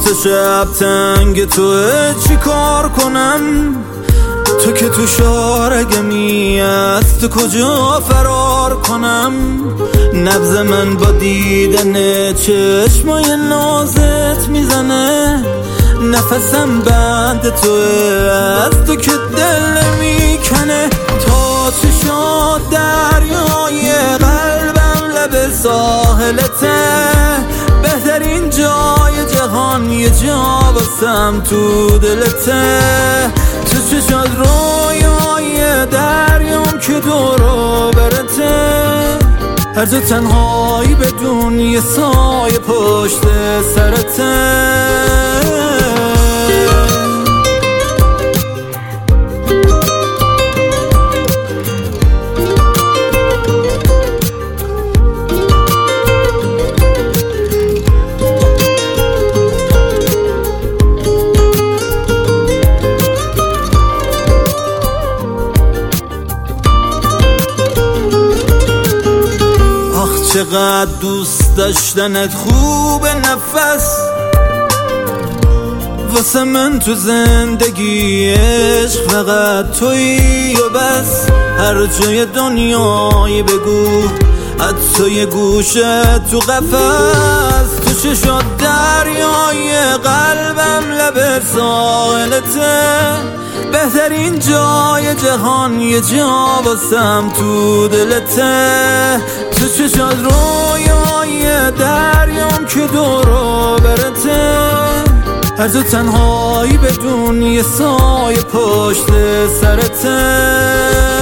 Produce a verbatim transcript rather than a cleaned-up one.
تا شب تنگ توه چی کار کنم؟ تو که تو شارگمی از تو کجا فرار کنم؟ نبض من با دیدن چشمای نازت میزنه، نفسم بند توه از تو که دل میکنه. تا چی شد دریای قلبم لب ساحلته، بهترین جای جهان یه جا واسم تو دلته. تو چه شد رویای دریام که دورو برته، هر جا تنهایی بدون یه سایه پشت سرته. چقدر دوست داشتنت خوب نفس، واسه من تو زندگی عشق فقط تویی و بس. هر جای دنیایی بگو حتی یه گوشه تو قفس. تو چه شد دریای قلبم لب ساحلته، بهترین جای جهان یه جا واسم تو دلته. تو چه شد رویای دریام که دورو برته، هر جا تنهایی بدون یه سایه پشت سرته.